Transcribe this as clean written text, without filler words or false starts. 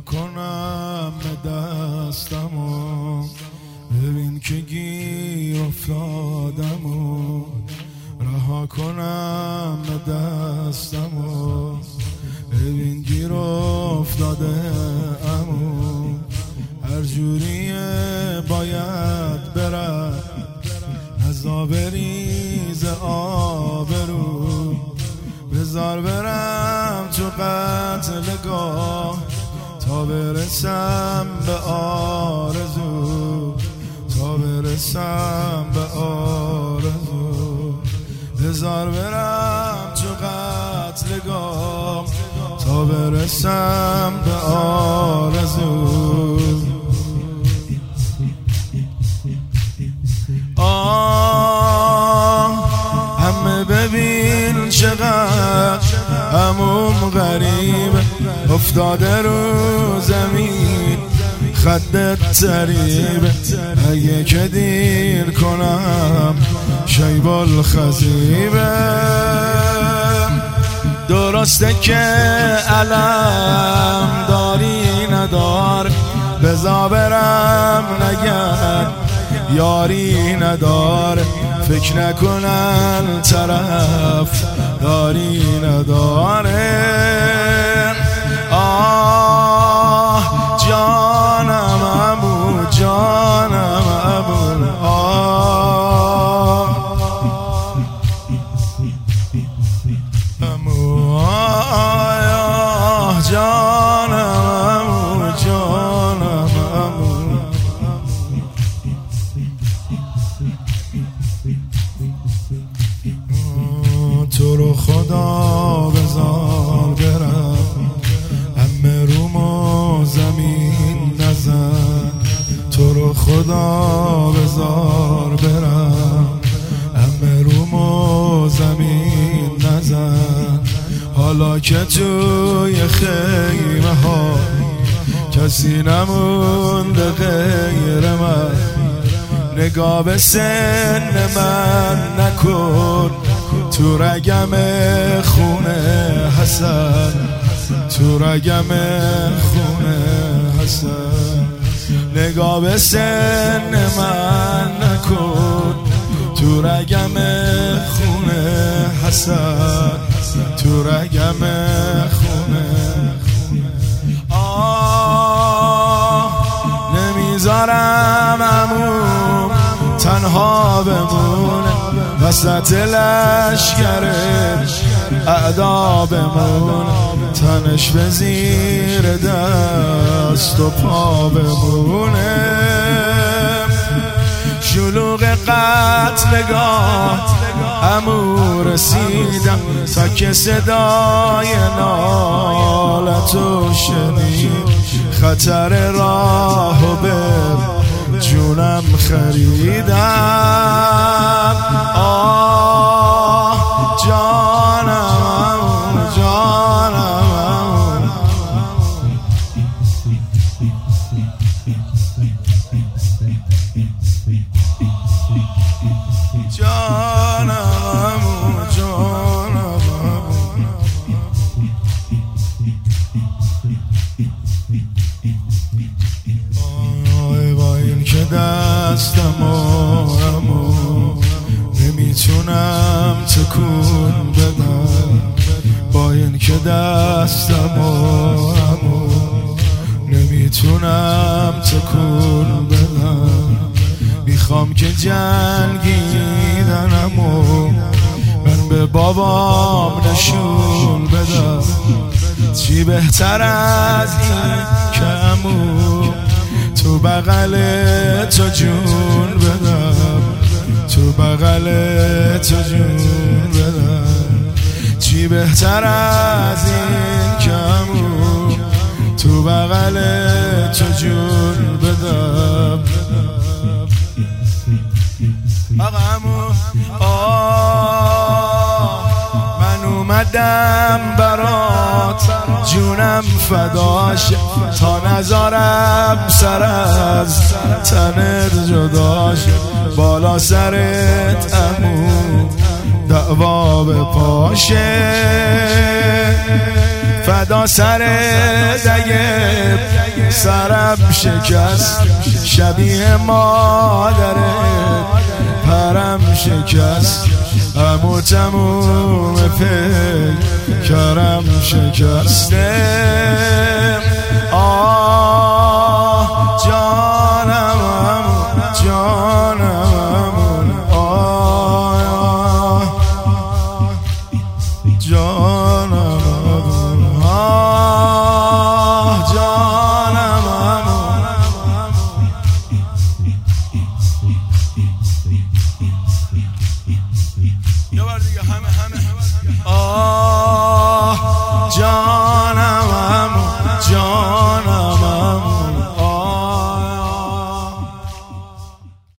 رها کنم دستمو، ببین که گیر افتادمو. رها کنم دستمو، ببین گیر افتاده امو. هر جوریه باید برم، نزا بریز آبرو. بذار برم تو قتلگاه تا برسم به آرزو، تا برسم به آرزو. بذار برم تو قتلگاه تا برسم به آرزو. همه ببین چقدر عموم غریب افتاده رو زمین، خدت تریبه اگه که دیر کنم شیب الخزیبه. درسته که علم داری ندار، بذار برم نگرد یاری نداره. فکر نکنن طرف داری نداره. جانم عمو، جانم عمو. عمو جانم عمو، جانم عمو. تو رو خدا بذار برم، همه رومو زمین نزن. تو رو خدا بذار برم، همه رومو زمین نزن. حالا که توی خیمه ها کسی نمونده غیر من، نگاه به سن من نکن تو رگم خونه حسن، تو رگم خونه حسن. نگاه به سن من نکن تو رگم خونه حسن، تو رگم خونه. نمیذارم عمو تنها بمونه وسط لشکر اعدا بمونه. تنش به زیر دست و پا بمونه. شلوغ قتلگاه عمو رسیدم تا که صدای نالتو شنید. خطر راهو به جونم خریدم. جانم، جانم. جانم، جانم. با این که دستمو نمیتونم تکون بدم، با این که دستمو نمیتونم تکون بدم. میخوام که جنگیدنمو من به بابام نشون بدم. چی بهتر از این که عمو تو بغل تو جون بدم، تو بغل تو جون بدم. چی بهتر از این که عمو تو بغل تو جون بدم. آقا عمو من اومدم برات جونم فداش، تا نذارم سر از تنت جداش. بالا سرت عمو دعوا به پاشه. فدا سر دگه سرم شکست شبیه مادره پرم شکست امو تموم فکرم شکسته آه جانم جانم آه جانم آه جانم آه جانم